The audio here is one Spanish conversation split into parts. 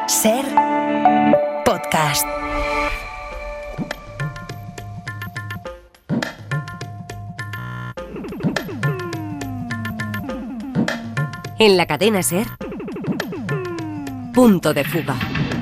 Ser podcast. En la cadena Ser, Punto de Fuga.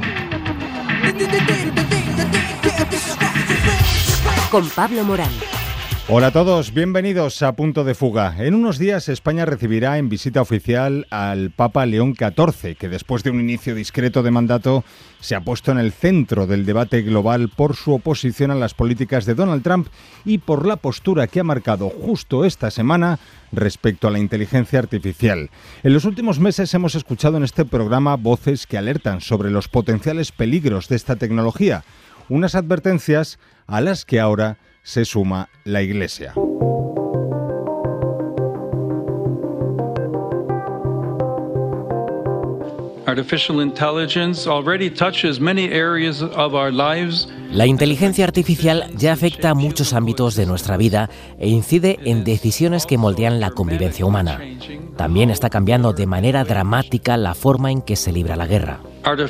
Con Pablo Morán. Hola a todos, bienvenidos a Punto de Fuga. En unos días España recibirá en visita oficial al Papa León XIV, que después de un inicio discreto de mandato se ha puesto en el centro del debate global por su oposición a las políticas de Donald Trump y por la postura que ha marcado justo esta semana respecto a la inteligencia artificial. En los últimos meses hemos escuchado en este programa voces que alertan sobre los potenciales peligros de esta tecnología, unas advertencias a las que ahora se suma la Iglesia. La inteligencia artificial ya afecta a muchos ámbitos de nuestra vida e incide en decisiones que moldean la convivencia humana. También está cambiando de manera dramática la forma en que se libra la guerra.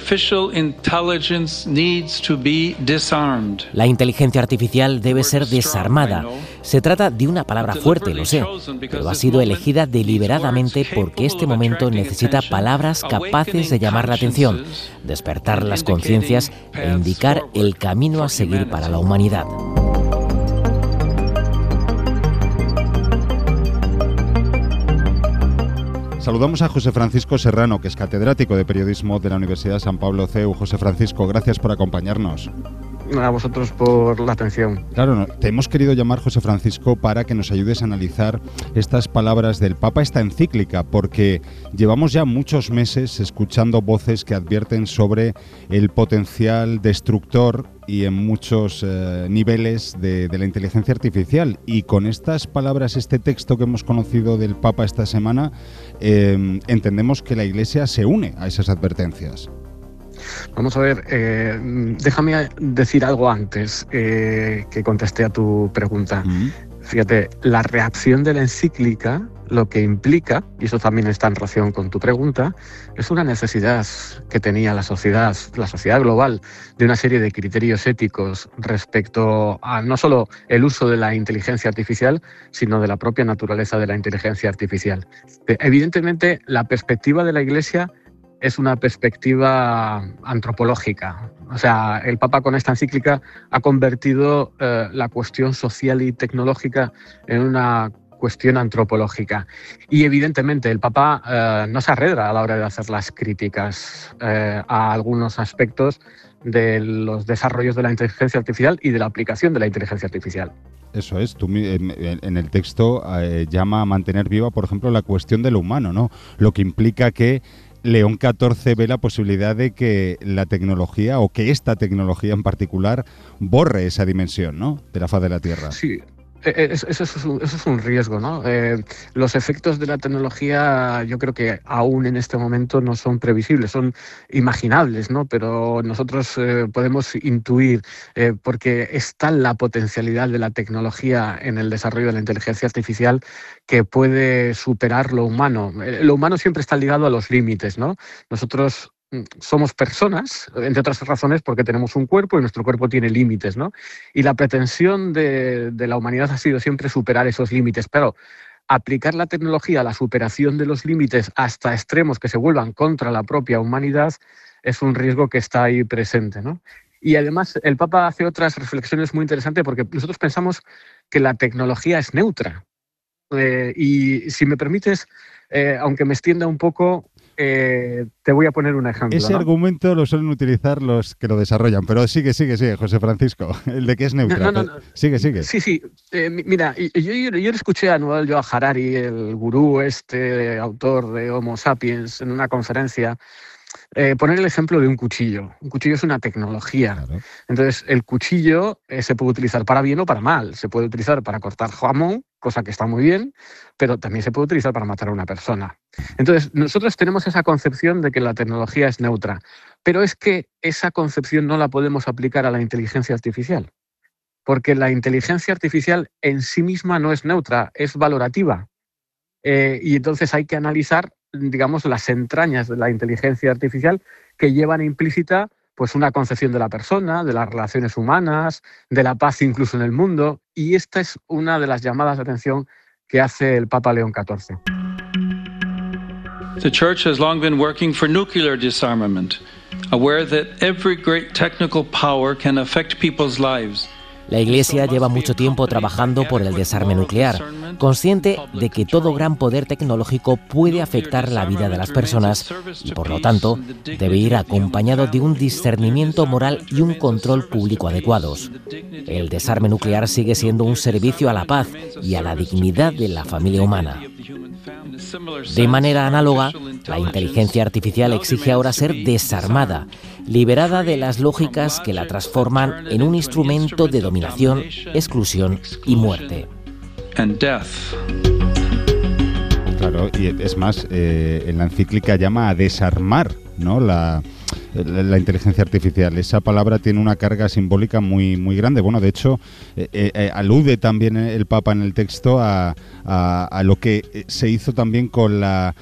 La inteligencia artificial debe ser desarmada. Se trata de una palabra fuerte, lo sé, pero ha sido elegida deliberadamente porque este momento necesita palabras capaces de llamar la atención, despertar las conciencias e indicar el camino a seguir para la humanidad. Saludamos a José Francisco Serrano, que es catedrático de Periodismo de la Universidad San Pablo CEU. José Francisco, gracias por acompañarnos. A vosotros por la atención. Claro, te hemos querido llamar, José Francisco, para que nos ayudes a analizar estas palabras del Papa, esta encíclica, porque llevamos ya muchos meses escuchando voces que advierten sobre el potencial destructor y en muchos niveles de la inteligencia artificial. Y con estas palabras, este texto que hemos conocido del Papa esta semana, entendemos que la Iglesia se une a esas advertencias. Vamos a ver, déjame decir algo antes que contesté a tu pregunta. Fíjate, la reacción de la encíclica lo que implica, y eso también está en relación con tu pregunta, es una necesidad que tenía la sociedad global, de una serie de criterios éticos respecto a no solo el uso de la inteligencia artificial, sino de la propia naturaleza de la inteligencia artificial. Evidentemente, la perspectiva de la Iglesia es una perspectiva antropológica. O sea, el Papa con esta encíclica ha convertido la cuestión social y tecnológica en una cuestión antropológica. Y evidentemente el Papa no se arredra a la hora de hacer las críticas a algunos aspectos de los desarrollos de la inteligencia artificial y de la aplicación de la inteligencia artificial. Eso es, tú en el texto llama a mantener viva, por ejemplo, la cuestión de lo humano, ¿no? Lo que implica que León XIV ve la posibilidad de que la tecnología, o que esta tecnología en particular, borre esa dimensión, ¿no?, de la faz de la Tierra. Sí. Eso es un riesgo, ¿no? Los efectos de la tecnología, yo creo que aún en este momento no son previsibles, son imaginables, ¿no? Pero nosotros podemos intuir, porque está la potencialidad de la tecnología en el desarrollo de la inteligencia artificial, que puede superar lo humano. Lo humano siempre está ligado a los límites, ¿no? Nosotros somos personas, entre otras razones, porque tenemos un cuerpo y nuestro cuerpo tiene límites, ¿no? Y la pretensión de la humanidad ha sido siempre superar esos límites, pero aplicar la tecnología a la superación de los límites hasta extremos que se vuelvan contra la propia humanidad es un riesgo que está ahí presente, ¿no? Y además el Papa hace otras reflexiones muy interesantes, porque nosotros pensamos que la tecnología es neutra. Y si me permites, aunque me extienda un poco, te voy a poner un ejemplo. Ese argumento lo suelen utilizar los que lo desarrollan, pero sigue, José Francisco, el de que es neutra. No. Sigue. Sí. Mira, yo le escuché a Yuval Noah Harari, el gurú autor de Homo Sapiens, en una conferencia, poner el ejemplo de un cuchillo. Un cuchillo es una tecnología. Claro. Entonces, el cuchillo se puede utilizar para bien o para mal. Se puede utilizar para cortar jamón, cosa que está muy bien, pero también se puede utilizar para matar a una persona. Entonces, nosotros tenemos esa concepción de que la tecnología es neutra, pero es que esa concepción no la podemos aplicar a la inteligencia artificial, porque la inteligencia artificial en sí misma no es neutra, es valorativa. Y entonces hay que analizar digamos, las entrañas de la inteligencia artificial que llevan implícita pues una concepción de la persona, de las relaciones humanas, de la paz incluso en el mundo. Y esta es una de las llamadas de atención que hace el Papa León XIV. The Church has long been working for nuclear disarmament, aware that every great technical power can affect people's lives. La Iglesia lleva mucho tiempo trabajando por el desarme nuclear, consciente de que todo gran poder tecnológico puede afectar la vida de las personas y, por lo tanto, debe ir acompañado de un discernimiento moral y un control público adecuados. El desarme nuclear sigue siendo un servicio a la paz y a la dignidad de la familia humana. De manera análoga, la inteligencia artificial exige ahora ser desarmada, liberada de las lógicas que la transforman en un instrumento de dominación, exclusión y muerte. Claro, y es más, en la encíclica llama a desarmar, ¿no?, la inteligencia artificial. Esa palabra tiene una carga simbólica muy, muy grande. Bueno, de hecho, alude también el Papa en el texto a lo que se hizo también con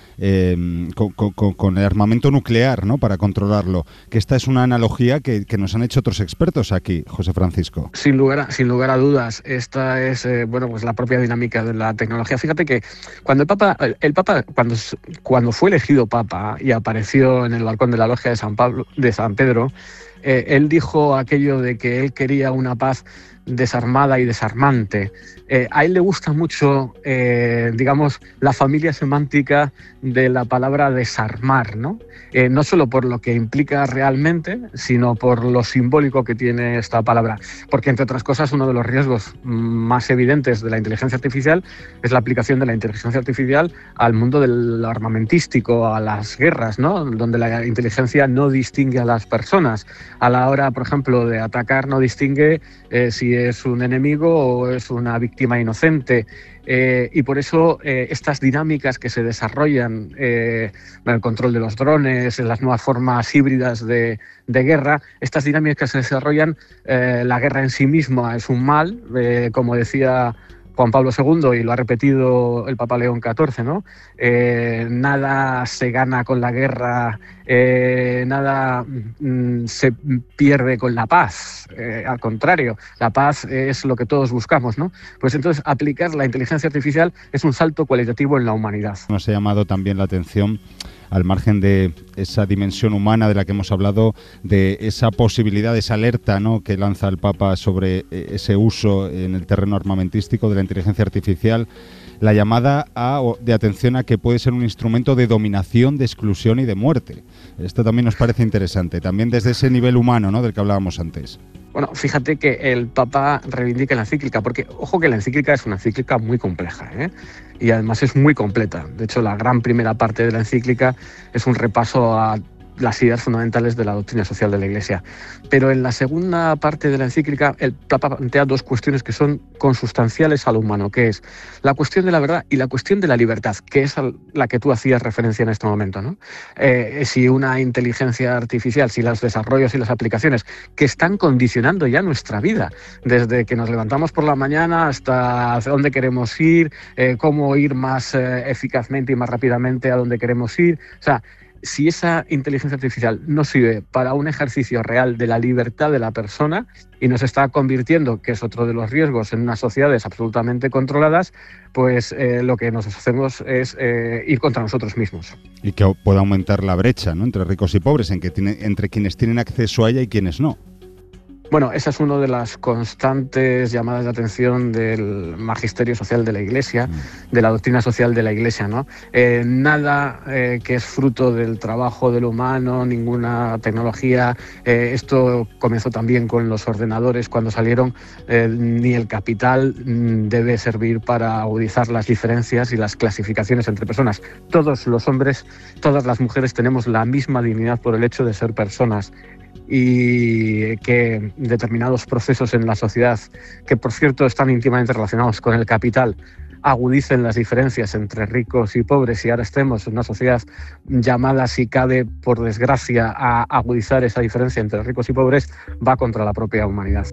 con el armamento nuclear, ¿no?, para controlarlo. Que esta es una analogía que nos han hecho otros expertos aquí, José Francisco. Sin lugar a dudas, esta es pues la propia dinámica de la tecnología. Fíjate que cuando el Papa cuando fue elegido Papa y apareció en el balcón de la logia de San Pedro, él dijo aquello de que él quería una paz desarmada y desarmante. A él le gusta mucho, digamos, la familia semántica de la palabra desarmar, ¿no? No solo por lo que implica realmente, sino por lo simbólico que tiene esta palabra. Porque, entre otras cosas, uno de los riesgos más evidentes de la inteligencia artificial es la aplicación de la inteligencia artificial al mundo del armamentístico, a las guerras, ¿no?, donde la inteligencia no distingue a las personas. A la hora, por ejemplo, de atacar, no distingue si es un enemigo o es una víctima inocente. Y por eso estas dinámicas que se desarrollan en el control de los drones, en las nuevas formas híbridas de guerra, estas dinámicas que se desarrollan, la guerra en sí misma es un mal, como decía Juan Pablo II, y lo ha repetido el Papa León XIV, ¿no? Nada se gana con la guerra, nada se pierde con la paz. Al contrario, la paz es lo que todos buscamos, ¿no? Pues entonces aplicar la inteligencia artificial es un salto cualitativo en la humanidad. Nos ha llamado también la atención, al margen de esa dimensión humana de la que hemos hablado, de esa posibilidad, esa alerta, ¿no?, que lanza el Papa sobre ese uso en el terreno armamentístico de la inteligencia artificial, la llamada de atención a que puede ser un instrumento de dominación, de exclusión y de muerte. Esto también nos parece interesante, también desde ese nivel humano, ¿no?, del que hablábamos antes. Bueno, fíjate que el Papa reivindica la encíclica, porque ojo que la encíclica es una encíclica muy compleja, y además es muy completa. De hecho, la gran primera parte de la encíclica es un repaso a las ideas fundamentales de la doctrina social de la Iglesia. Pero en la segunda parte de la encíclica, el Papa plantea dos cuestiones que son consustanciales a lo humano, que es la cuestión de la verdad y la cuestión de la libertad, que es a la que tú hacías referencia en este momento, ¿no? Si una inteligencia artificial, si los desarrollos y las aplicaciones que están condicionando ya nuestra vida, desde que nos levantamos por la mañana hasta hacia dónde queremos ir, cómo ir más eficazmente y más rápidamente a dónde queremos ir, o sea, si esa inteligencia artificial no sirve para un ejercicio real de la libertad de la persona y nos está convirtiendo, que es otro de los riesgos, en unas sociedades absolutamente controladas, pues lo que nos hacemos es ir contra nosotros mismos. Y que pueda aumentar la brecha, ¿no?, entre ricos y pobres, entre quienes tienen acceso a ella y quienes no. Bueno, esa es una de las constantes llamadas de atención del magisterio social de la Iglesia, de la doctrina social de la Iglesia, ¿no? Nada que es fruto del trabajo del humano, ninguna tecnología. Esto comenzó también con los ordenadores cuando salieron. Ni el capital debe servir para agudizar las diferencias y las clasificaciones entre personas. Todos los hombres, todas las mujeres tenemos la misma dignidad por el hecho de ser personas. Y que determinados procesos en la sociedad, que por cierto están íntimamente relacionados con el capital, agudicen las diferencias entre ricos y pobres, y ahora estemos en una sociedad llamada, si cabe, por desgracia, a agudizar esa diferencia entre ricos y pobres, va contra la propia humanidad.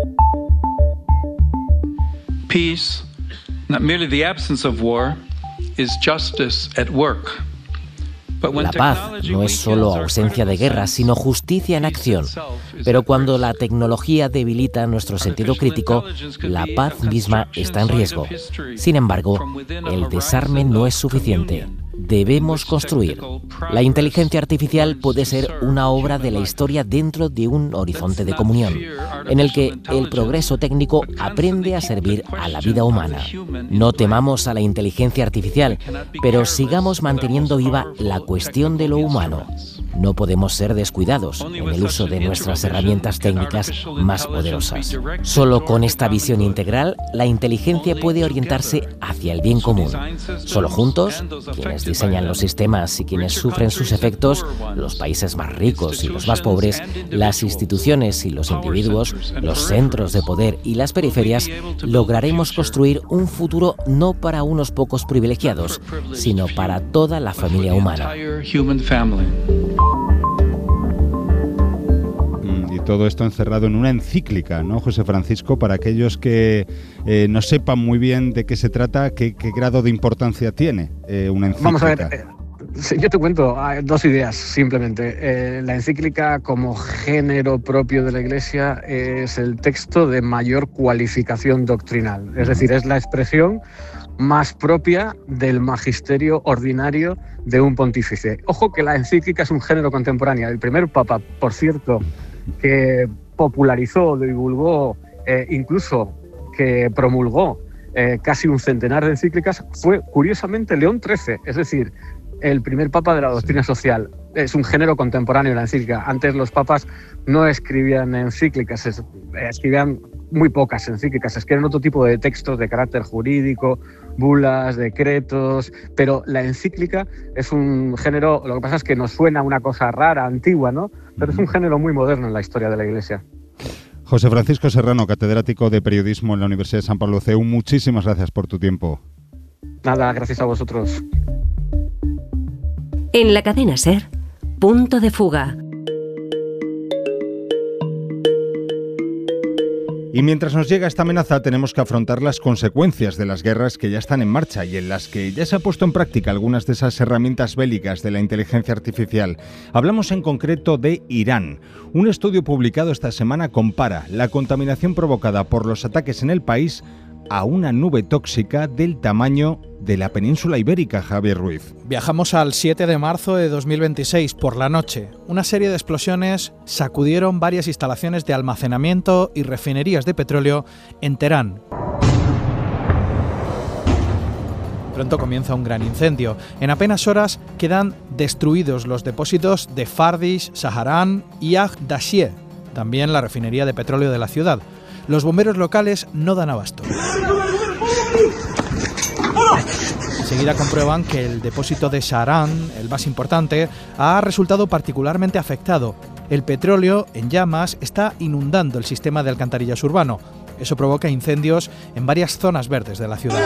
Peace, not merely the absence of war, is justice at work. La paz no es solo ausencia de guerra, sino justicia en acción. Pero cuando la tecnología debilita nuestro sentido crítico, la paz misma está en riesgo. Sin embargo, el desarme no es suficiente. Debemos construir. La inteligencia artificial puede ser una obra de la historia dentro de un horizonte de comunión, en el que el progreso técnico aprende a servir a la vida humana. No temamos a la inteligencia artificial, pero sigamos manteniendo viva la cuestión de lo humano. No podemos ser descuidados en el uso de nuestras herramientas técnicas más poderosas. Solo con esta visión integral, la inteligencia puede orientarse hacia el bien común. Solo juntos, quienes diseñan los sistemas y quienes sufren sus efectos, los países más ricos y los más pobres, las instituciones y los individuos, los centros de poder y las periferias, lograremos construir un futuro no para unos pocos privilegiados, sino para toda la familia humana. Y todo esto encerrado en una encíclica, ¿no, José Francisco? Para aquellos que no sepan muy bien de qué se trata, ¿qué grado de importancia tiene una encíclica? Vamos a ver, yo te cuento dos ideas simplemente. La encíclica como género propio de la Iglesia es el texto de mayor cualificación doctrinal, es decir, es la expresión más propia del magisterio ordinario de un pontífice. Ojo que la encíclica es un género contemporáneo. El primer papa, por cierto, que popularizó, divulgó, incluso que promulgó casi un centenar de encíclicas, fue curiosamente León XIII, es decir, el primer papa de la doctrina social. Es un género contemporáneo la encíclica. Antes los papas no escribían encíclicas, escribían muy pocas encíclicas, escribían otro tipo de textos de carácter jurídico, bulas, decretos, pero la encíclica es un género, lo que pasa es que nos suena una cosa rara, antigua, ¿no? Pero es un género muy moderno en la historia de la Iglesia. José Francisco Serrano, catedrático de Periodismo en la Universidad de San Pablo CEU, muchísimas gracias por tu tiempo. Nada, gracias a vosotros. En la cadena SER, Punto de Fuga. Y mientras nos llega esta amenaza, tenemos que afrontar las consecuencias de las guerras que ya están en marcha y en las que ya se ha puesto en práctica algunas de esas herramientas bélicas de la inteligencia artificial. Hablamos en concreto de Irán. Un estudio publicado esta semana compara la contaminación provocada por los ataques en el país a una nube tóxica del tamaño de la península ibérica, Javier Ruiz. Viajamos al 7 de marzo de 2026 por la noche. Una serie de explosiones sacudieron varias instalaciones de almacenamiento y refinerías de petróleo en Teherán. Pronto comienza un gran incendio. En apenas horas quedan destruidos los depósitos de Fardish, Saharan y Aghdashieh, también la refinería de petróleo de la ciudad. Los bomberos locales no dan abasto. Enseguida comprueban que el depósito de Saharan, el más importante, ha resultado particularmente afectado. El petróleo en llamas está inundando el sistema de alcantarillas urbano. Eso provoca incendios en varias zonas verdes de la ciudad.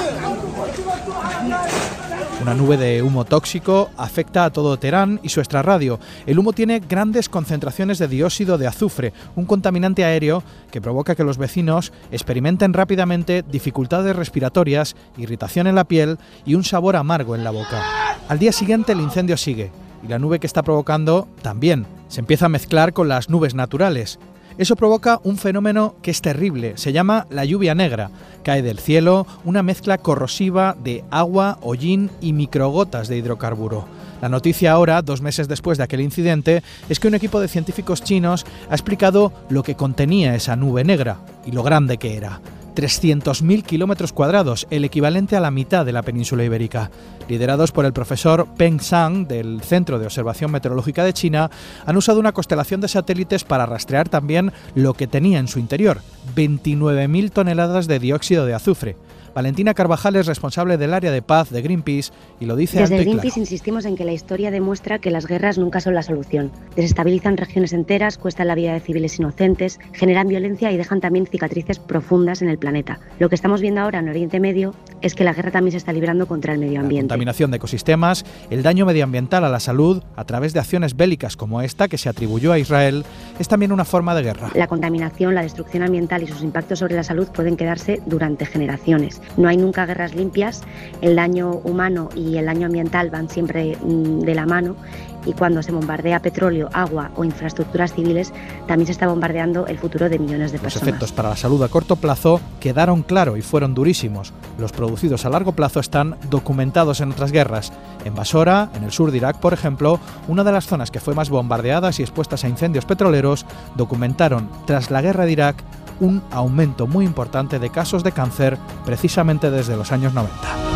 Una nube de humo tóxico afecta a todo Teherán y su extrarradio. El humo tiene grandes concentraciones de dióxido de azufre, un contaminante aéreo que provoca que los vecinos experimenten rápidamente dificultades respiratorias, irritación en la piel y un sabor amargo en la boca. Al día siguiente el incendio sigue y la nube que está provocando también se empieza a mezclar con las nubes naturales. Eso provoca un fenómeno que es terrible, se llama la lluvia negra. Cae del cielo una mezcla corrosiva de agua, hollín y microgotas de hidrocarburo. La noticia ahora, 2 meses después de aquel incidente, es que un equipo de científicos chinos ha explicado lo que contenía esa nube negra y lo grande que era. 300.000 kilómetros cuadrados, el equivalente a la mitad de la península ibérica. Liderados por el profesor Peng Zhang del Centro de Observación Meteorológica de China, han usado una constelación de satélites para rastrear también lo que tenía en su interior, 29.000 toneladas de dióxido de azufre. Valentina Carvajal es responsable del área de paz de Greenpeace y lo dice Desde alto y claro. Greenpeace insistimos en que la historia demuestra que las guerras nunca son la solución. Desestabilizan regiones enteras, cuestan la vida de civiles inocentes, generan violencia y dejan también cicatrices profundas en el planeta. Lo que estamos viendo ahora en Oriente Medio es que la guerra también se está librando contra el medio ambiente. La contaminación de ecosistemas, el daño medioambiental a la salud a través de acciones bélicas como esta que se atribuyó a Israel, es también una forma de guerra. La contaminación, la destrucción ambiental y sus impactos sobre la salud pueden quedarse durante generaciones. No hay nunca guerras limpias, el daño humano y el daño ambiental van siempre de la mano, y cuando se bombardea petróleo, agua o infraestructuras civiles, también se está bombardeando el futuro de millones de personas. Los efectos para la salud a corto plazo quedaron claros y fueron durísimos. Los producidos a largo plazo están documentados en otras guerras. En Basora, en el sur de Irak, por ejemplo, una de las zonas que fue más bombardeadas y expuestas a incendios petroleros, documentaron, tras la guerra de Irak, un aumento muy importante de casos de cáncer precisamente desde los años 90.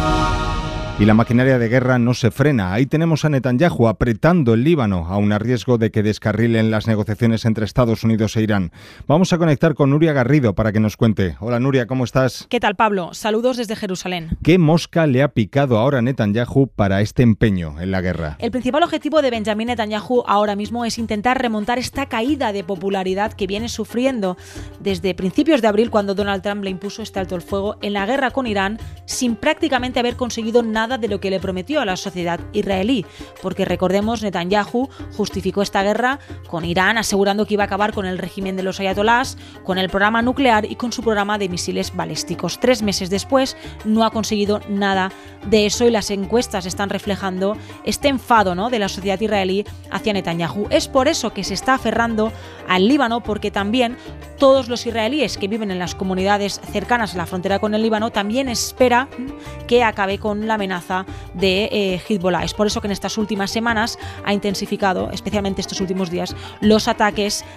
Y la maquinaria de guerra no se frena. Ahí tenemos a Netanyahu apretando el Líbano, aun a riesgo de que descarrilen las negociaciones entre Estados Unidos e Irán. Vamos a conectar con Nuria Garrido para que nos cuente. Hola Nuria, ¿cómo estás? ¿Qué tal, Pablo? Saludos desde Jerusalén. ¿Qué mosca le ha picado ahora a Netanyahu para este empeño en la guerra? El principal objetivo de Benjamin Netanyahu ahora mismo es intentar remontar esta caída de popularidad que viene sufriendo desde principios de abril, cuando Donald Trump le impuso este alto el fuego en la guerra con Irán, sin prácticamente haber conseguido nada de lo que le prometió a la sociedad israelí, porque recordemos, Netanyahu justificó esta guerra con Irán asegurando que iba a acabar con el régimen de los ayatolás, con el programa nuclear y con su programa de misiles balísticos. 3 meses después no ha conseguido nada de eso, y las encuestas están reflejando este enfado, ¿no?, de la sociedad israelí hacia Netanyahu. Es por eso que se está aferrando al Líbano, porque también todos los israelíes que viven en las comunidades cercanas a la frontera con el Líbano también esperan que acabe con la amenaza de Hezbollah. Es por eso que en estas últimas semanas ha intensificado, especialmente estos últimos días, los ataques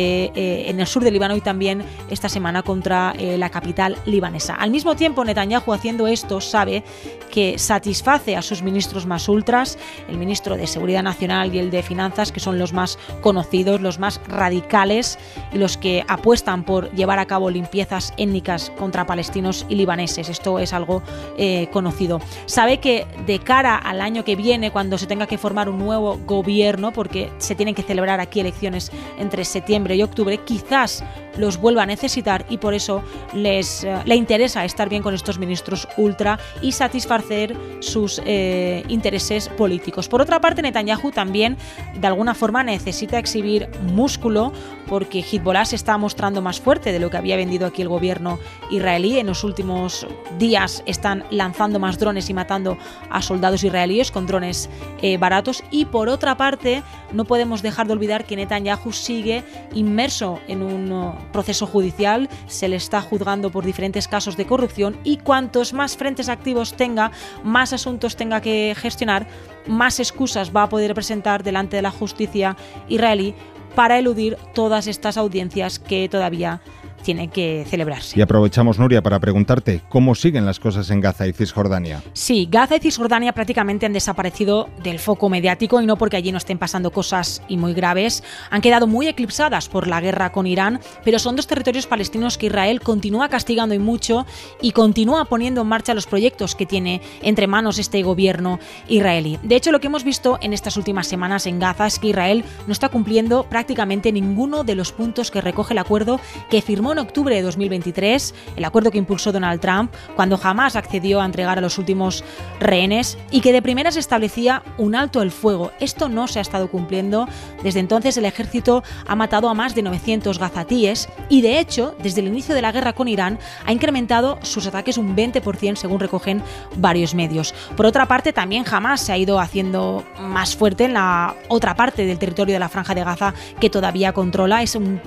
en el sur del Líbano, y también esta semana contra la capital libanesa. Al mismo tiempo, Netanyahu, haciendo esto, sabe que satisface a sus ministros más ultras, el ministro de Seguridad Nacional y el de Finanzas, que son los más conocidos, los más radicales y los que apuestan por llevar a cabo limpiezas étnicas contra palestinos y libaneses. Esto es algo conocido. Sabe que de cara al año que viene, cuando se tenga que formar un nuevo gobierno, porque se tienen que celebrar aquí elecciones entre septiembre y octubre, quizás los vuelva a necesitar, y por eso le interesa estar bien con estos ministros ultra y satisfacer sus intereses políticos. Por otra parte, Netanyahu también de alguna forma necesita exhibir músculo, porque Hezbollah se está mostrando más fuerte de lo que había vendido aquí el gobierno israelí. En los últimos días están lanzando más drones y matando a soldados israelíes con drones baratos. Y por otra parte, no podemos dejar de olvidar que Netanyahu sigue inmerso en un proceso judicial. Se le está juzgando por diferentes casos de corrupción, y cuantos más frentes activos tenga, más asuntos tenga que gestionar, más excusas va a poder presentar delante de la justicia israelí para eludir todas estas audiencias que todavía tiene que celebrarse. Y aprovechamos, Nuria, para preguntarte cómo siguen las cosas en Gaza y Cisjordania. Sí, Gaza y Cisjordania prácticamente han desaparecido del foco mediático, y no porque allí no estén pasando cosas y muy graves. Han quedado muy eclipsadas por la guerra con Irán, pero son dos territorios palestinos que Israel continúa castigando y mucho, y continúa poniendo en marcha los proyectos que tiene entre manos este gobierno israelí. De hecho, lo que hemos visto en estas últimas semanas en Gaza es que Israel no está cumpliendo prácticamente ninguno de los puntos que recoge el acuerdo que firmó en octubre de 2023, el acuerdo que impulsó Donald Trump cuando Hamás accedió a entregar a los últimos rehenes, y que de primeras establecía un alto el fuego. Esto no se ha estado cumpliendo. Desde entonces el ejército ha matado a más de 900 gazatíes, y de hecho, desde el inicio de la guerra con Irán, ha incrementado sus ataques un 20%, según recogen varios medios. Por otra parte, también Hamás se ha ido haciendo más fuerte en la otra parte del territorio de la Franja de Gaza, que todavía controla, es un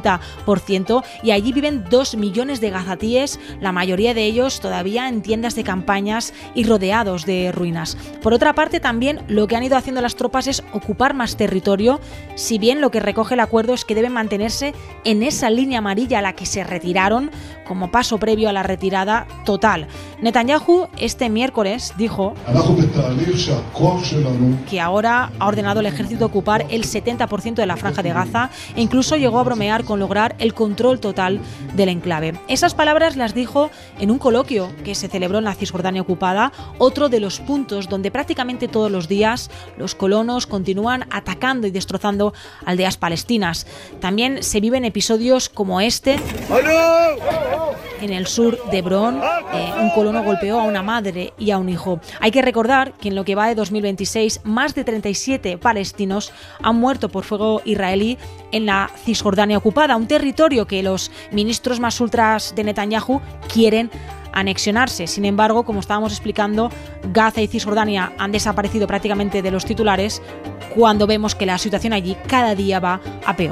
40%, y allí viven 2 millones de gazatíes, la mayoría de ellos todavía en tiendas de campañas y rodeados de ruinas. Por otra parte, también lo que han ido haciendo las tropas es ocupar más territorio, si bien lo que recoge el acuerdo es que deben mantenerse en esa línea amarilla a la que se retiraron como paso previo a la retirada total. Netanyahu este miércoles dijo que ahora ha ordenado al ejército ocupar el 70% de la Franja de Gaza, e incluso llegó a bromear con lograr el control total del enclave. Esas palabras las dijo en un coloquio que se celebró en la Cisjordania ocupada, otro de los puntos donde prácticamente todos los días los colonos continúan atacando y destrozando aldeas palestinas. También se viven episodios como este. En el sur de Hebrón, un colono golpeó a una madre y a un hijo. Hay que recordar que en lo que va de 2026, más de 37 palestinos han muerto por fuego israelí en la Cisjordania ocupada, un territorio que los ministros más ultras de Netanyahu quieren anexionarse. Sin embargo, como estábamos explicando, Gaza y Cisjordania han desaparecido prácticamente de los titulares cuando vemos que la situación allí cada día va a peor.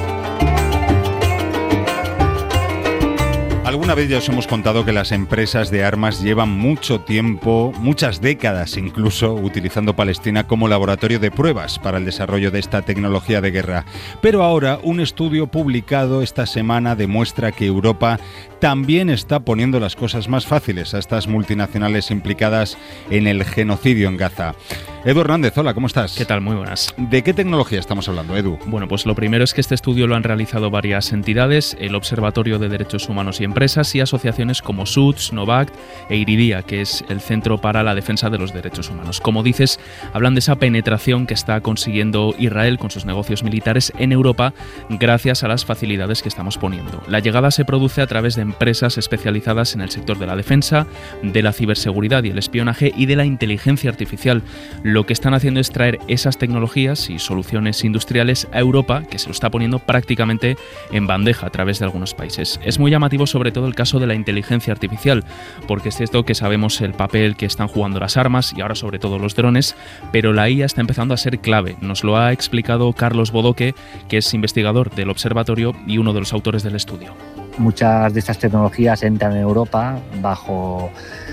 Alguna vez ya os hemos contado que las empresas de armas llevan mucho tiempo, muchas décadas incluso, utilizando Palestina como laboratorio de pruebas para el desarrollo de esta tecnología de guerra. Pero ahora un estudio publicado esta semana demuestra que Europa también está poniendo las cosas más fáciles a estas multinacionales implicadas en el genocidio en Gaza. Edu Hernández, hola, ¿cómo estás? ¿Qué tal? Muy buenas. ¿De qué tecnología estamos hablando, Edu? Bueno, pues lo primero es que este estudio lo han realizado varias entidades, el Observatorio de Derechos Humanos y Empresas y asociaciones como SUDS, Novact e Iridia, que es el Centro para la Defensa de los Derechos Humanos. Como dices, hablan de esa penetración que está consiguiendo Israel con sus negocios militares en Europa gracias a las facilidades que estamos poniendo. La llegada se produce a través de empresas especializadas en el sector de la defensa, de la ciberseguridad y el espionaje y de la inteligencia artificial. Lo que están haciendo es traer esas tecnologías y soluciones industriales a Europa, que se lo está poniendo prácticamente en bandeja a través de algunos países. Es muy llamativo sobre todo el caso de la inteligencia artificial, porque es cierto que sabemos el papel que están jugando las armas y ahora sobre todo los drones, pero la IA está empezando a ser clave. Nos lo ha explicado Carlos Bodoque, que es investigador del observatorio y uno de los autores del estudio. Muchas de estas tecnologías entran en Europa bajo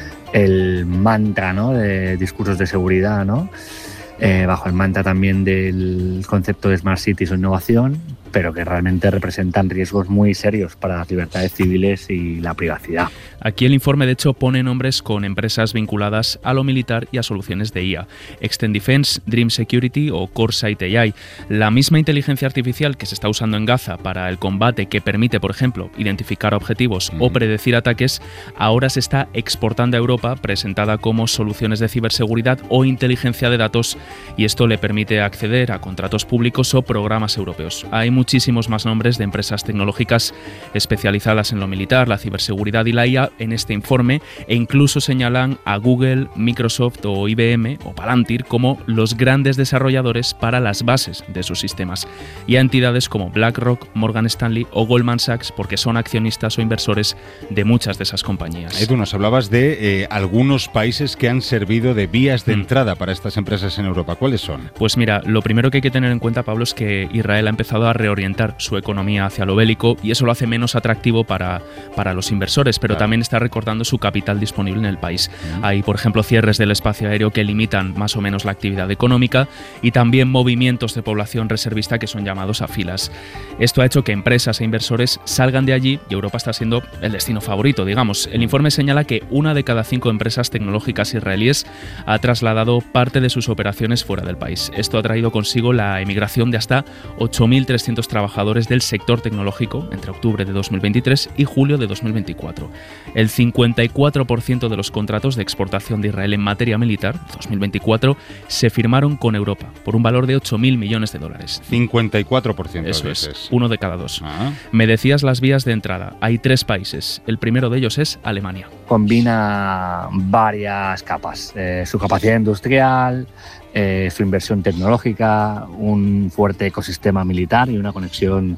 el mantra, ¿no?, de discursos de seguridad, ¿no?, bajo el mantra también del concepto de Smart Cities o innovación, pero que realmente representan riesgos muy serios para las libertades civiles y la privacidad. Aquí el informe de hecho pone nombres con empresas vinculadas a lo militar y a soluciones de IA. Extend Defense, Dream Security o CoreSight AI. La misma inteligencia artificial que se está usando en Gaza para el combate, que permite, por ejemplo, identificar objetivos o predecir ataques, ahora se está exportando a Europa, presentada como soluciones de ciberseguridad o inteligencia de datos, y esto le permite acceder a contratos públicos o programas europeos. Hay muchísimos más nombres de empresas tecnológicas especializadas en lo militar, la ciberseguridad y la IA en este informe, e incluso señalan a Google, Microsoft o IBM o Palantir como los grandes desarrolladores para las bases de sus sistemas, y a entidades como BlackRock, Morgan Stanley o Goldman Sachs, porque son accionistas o inversores de muchas de esas compañías. Edu, nos hablabas de algunos países que han servido de vías de entrada para estas empresas en Europa. ¿Cuáles son? Pues mira, lo primero que hay que tener en cuenta, Pablo, es que Israel ha empezado a reorientar su economía hacia lo bélico y eso lo hace menos atractivo para los inversores, pero también está recortando su capital disponible en el país. Hay, por ejemplo, cierres del espacio aéreo que limitan más o menos la actividad económica y también movimientos de población reservista que son llamados a filas. Esto ha hecho que empresas e inversores salgan de allí y Europa está siendo el destino favorito, digamos. El informe señala que 1 de cada 5 empresas tecnológicas israelíes ha trasladado parte de sus operaciones fuera del país. Esto ha traído consigo la emigración de hasta 8.300 trabajadores del sector tecnológico entre octubre de 2023 y julio de 2024. El 54% de los contratos de exportación de Israel en materia militar, 2024, se firmaron con Europa por un valor de 8.000 millones de dólares. 54%. Eso es, 1 de cada 2. Me decías las vías de entrada. Hay 3 países. El primero de ellos es Alemania. Combina varias capas. Su capacidad industrial, su inversión tecnológica, un fuerte ecosistema militar y una conexión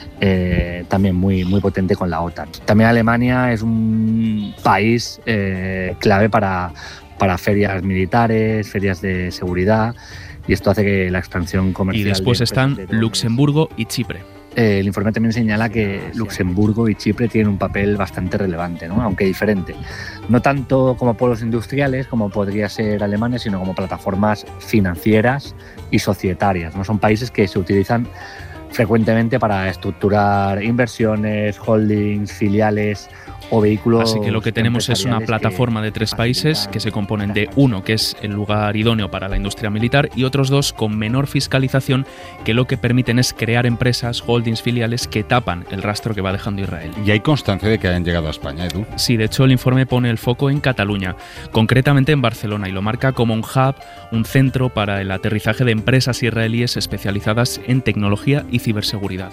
también muy potente con la OTAN. También Alemania es un país clave para ferias militares, ferias de seguridad, y esto hace que la expansión comercial... Y después están Luxemburgo y Chipre. El informe también señala que Luxemburgo y Chipre tienen un papel bastante relevante, ¿no?, aunque diferente. No tanto como polos industriales, como podría ser Alemania, sino como plataformas financieras y societarias, ¿no? Son países que se utilizan frecuentemente para estructurar inversiones, holdings, filiales o vehículos. Así que lo que tenemos es una plataforma de 3 países que se componen de uno que es el lugar idóneo para la industria militar y otros 2 con menor fiscalización, que lo que permiten es crear empresas, holdings, filiales que tapan el rastro que va dejando Israel. ¿Y hay constancia de que hayan llegado a España, Edu? Sí, de hecho el informe pone el foco en Cataluña, concretamente en Barcelona, y lo marca como un hub, un centro para el aterrizaje de empresas israelíes especializadas en tecnología y ciberseguridad.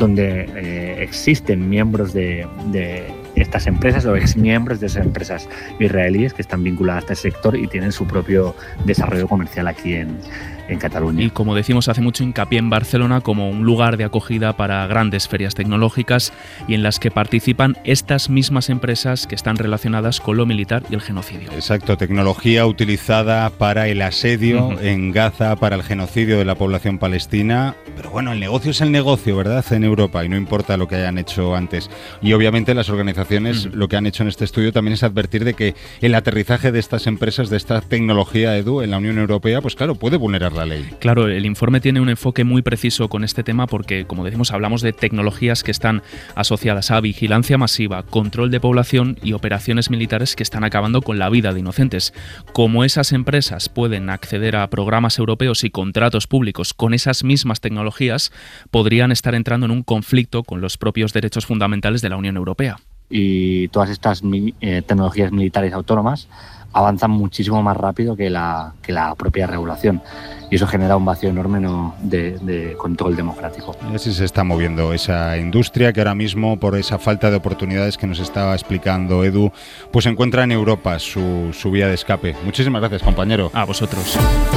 Donde existen miembros de estas empresas o exmiembros de esas empresas israelíes que están vinculadas a este sector y tienen su propio desarrollo comercial aquí en en Cataluña. Y como decimos, hace mucho hincapié en Barcelona como un lugar de acogida para grandes ferias tecnológicas y en las que participan estas mismas empresas que están relacionadas con lo militar y el genocidio. Exacto, tecnología utilizada para el asedio en Gaza, para el genocidio de la población palestina. Pero bueno, el negocio es el negocio, ¿verdad? En Europa, y no importa lo que hayan hecho antes. Y obviamente las organizaciones lo que han hecho en este estudio también es advertir de que el aterrizaje de estas empresas, de esta tecnología, Edu, en la Unión Europea, pues claro, puede vulnerar la ley. Claro, el informe tiene un enfoque muy preciso con este tema porque, como decimos, hablamos de tecnologías que están asociadas a vigilancia masiva, control de población y operaciones militares que están acabando con la vida de inocentes. Como esas empresas pueden acceder a programas europeos y contratos públicos con esas mismas tecnologías, podrían estar entrando en un conflicto con los propios derechos fundamentales de la Unión Europea. Y todas estas tecnologías militares autónomas avanzan muchísimo más rápido que la propia regulación, y eso genera un vacío enorme de control democrático. Y así se está moviendo esa industria que ahora mismo, por esa falta de oportunidades que nos estaba explicando Edu, pues encuentra en Europa su vía de escape. Muchísimas gracias, compañero. A vosotros.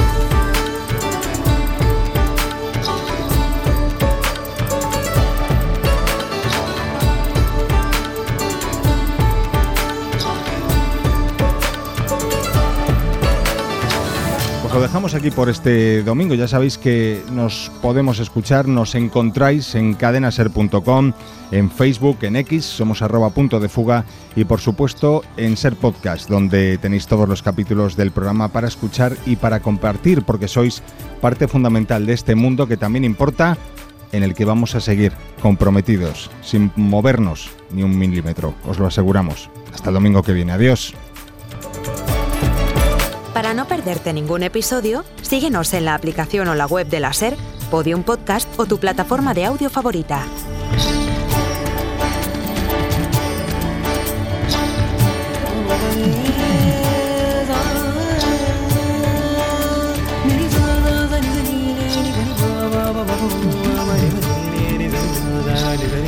Lo dejamos aquí por este domingo. Ya sabéis que nos podemos escuchar, nos encontráis en cadenaser.com, en Facebook, en X, somos @puntodefuga, y por supuesto en Ser Podcast, donde tenéis todos los capítulos del programa para escuchar y para compartir, porque sois parte fundamental de este mundo que también importa, en el que vamos a seguir comprometidos, sin movernos ni un milímetro, os lo aseguramos. Hasta el domingo que viene. Adiós. Para no perderte ningún episodio, síguenos en la aplicación o la web de la SER, Podium Podcast o tu plataforma de audio favorita. Dale, dale.